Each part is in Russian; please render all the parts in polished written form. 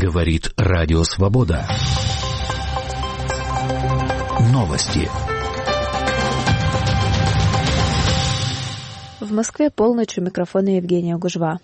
Говорит Радио Свобода. Новости. В Москве полночь, у микрофона Евгения Гужва.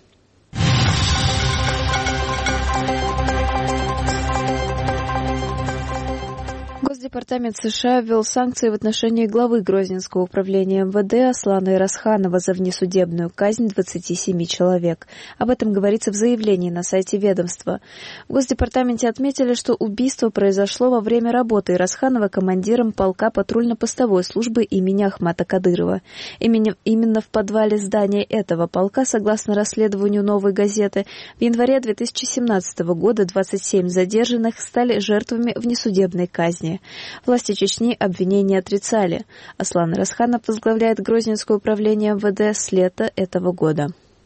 Госдепартамент США ввел санкции в отношении главы Грозненского управления МВД Аслана Ирасханова за внесудебную казнь 27 человек. Об этом говорится в заявлении на сайте ведомства. В Госдепартаменте отметили, что убийство произошло во время работы Ирасханова командиром полка патрульно-постовой службы имени Ахмата Кадырова. Именно в подвале здания этого полка, согласно расследованию «Новой газеты», в январе 2017 года 27 задержанных стали жертвами внесудебной казни. Власти Чечни обвинения отрицали. Аслан Ирасханов возглавляет Грозненское управление МВД с лета этого года.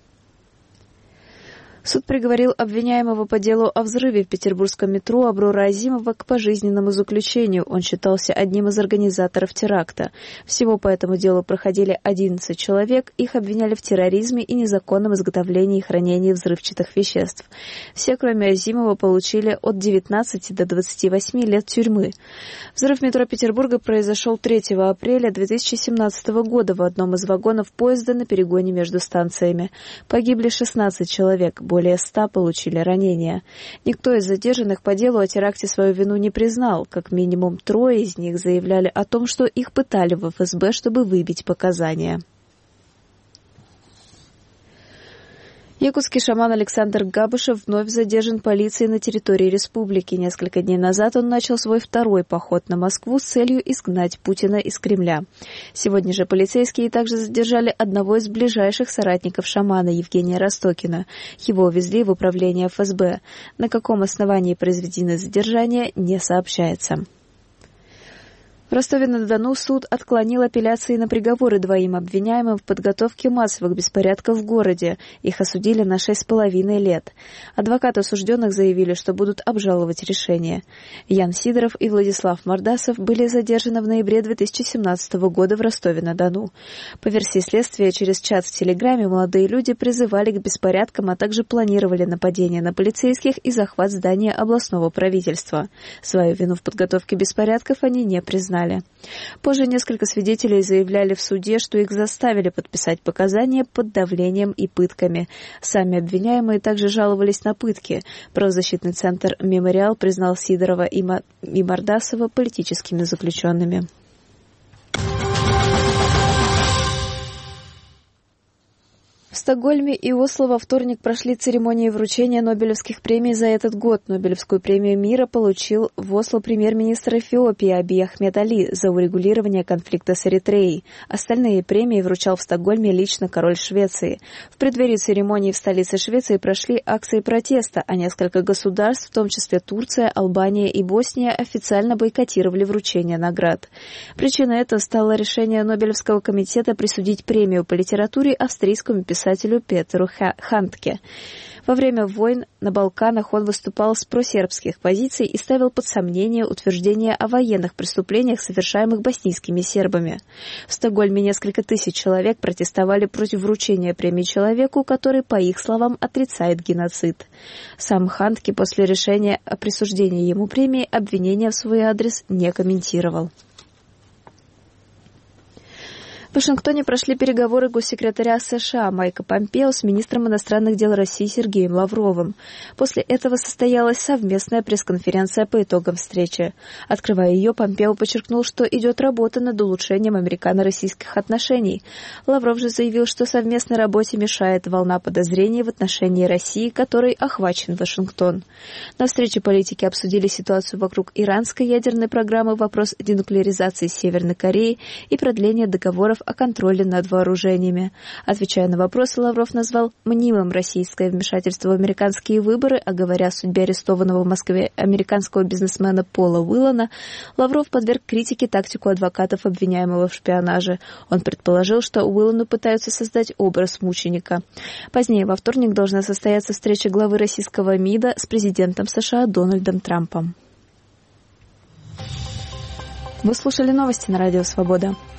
Суд приговорил обвиняемого по делу о взрыве в петербургском метро Аврора Азимова к пожизненному заключению. Он считался одним из организаторов теракта. Всего по этому делу проходили 11 человек. Их обвиняли в терроризме и незаконном изготовлении и хранении взрывчатых веществ. Все, кроме Азимова, получили от 19 до 28 лет тюрьмы. Взрыв метро Петербурга произошел 3 апреля 2017 года в одном из вагонов поезда на перегоне между станциями. Погибли 16 человек. Более 100 получили ранения. Никто из задержанных по делу о теракте свою вину не признал. Как минимум 3 из них заявляли о том, что их пытали в ФСБ, чтобы выбить показания. Якутский шаман Александр Габышев вновь задержан полицией на территории республики. Несколько дней назад он начал свой второй поход на Москву с целью изгнать Путина из Кремля. Сегодня же полицейские также задержали одного из ближайших соратников шамана Евгения Ростокина. Его увезли в управление ФСБ. На каком основании произведено задержание, не сообщается. В Ростове-на-Дону суд отклонил апелляции на приговоры 2 обвиняемым в подготовке массовых беспорядков в городе. Их осудили на 6,5 лет. Адвокаты осужденных заявили, что будут обжаловать решение. Ян Сидоров и Владислав Мордасов были задержаны в ноябре 2017 года в Ростове-на-Дону. По версии следствия, через чат в Телеграме молодые люди призывали к беспорядкам, а также планировали нападение на полицейских и захват здания областного правительства. Свою вину в подготовке беспорядков они не признали. Позже несколько свидетелей заявляли в суде, что их заставили подписать показания под давлением и пытками. Сами обвиняемые также жаловались на пытки. Правозащитный центр «Мемориал» признал Сидорова и Мордасова политическими заключенными. В Стокгольме и Осло во вторник прошли церемонии вручения Нобелевских премий за этот год. Нобелевскую премию мира получил в Осло премьер-министр Эфиопии Абий Ахмед Али за урегулирование конфликта с Эритреей. Остальные премии вручал в Стокгольме лично король Швеции. В преддверии церемонии в столице Швеции прошли акции протеста, а несколько государств, в том числе Турция, Албания и Босния, официально бойкотировали вручение наград. Причиной этого стало решение Нобелевского комитета присудить премию по литературе австрийскому писателю Петеру Хандке. Во время войн на Балканах он выступал с просербских позиций и ставил под сомнение утверждения о военных преступлениях, совершаемых боснийскими сербами. В Стокгольме несколько тысяч человек протестовали против вручения премии человеку, который, по их словам, отрицает геноцид. Сам Хандке после решения о присуждении ему премии обвинения в свой адрес не комментировал. В Вашингтоне прошли переговоры госсекретаря США Майка Помпео с министром иностранных дел России Сергеем Лавровым. После этого состоялась совместная пресс-конференция по итогам встречи. Открывая ее, Помпео подчеркнул, что идет работа над улучшением американо-российских отношений. Лавров же заявил, что совместной работе мешает волна подозрений в отношении России, которой охвачен Вашингтон. На встрече политики обсудили ситуацию вокруг иранской ядерной программы, вопрос денуклеаризации Северной Кореи и продление договоров о контроле над вооружениями. Отвечая на вопросы, Лавров назвал мнимым российское вмешательство в американские выборы, а говоря о судьбе арестованного в Москве американского бизнесмена Пола Уиллана, Лавров подверг критике тактику адвокатов обвиняемого в шпионаже. Он предположил, что Уиллану пытаются создать образ мученика. Позднее во вторник должна состояться встреча главы российского МИДа с президентом США Дональдом Трампом. Вы слушали новости на Радио Свобода.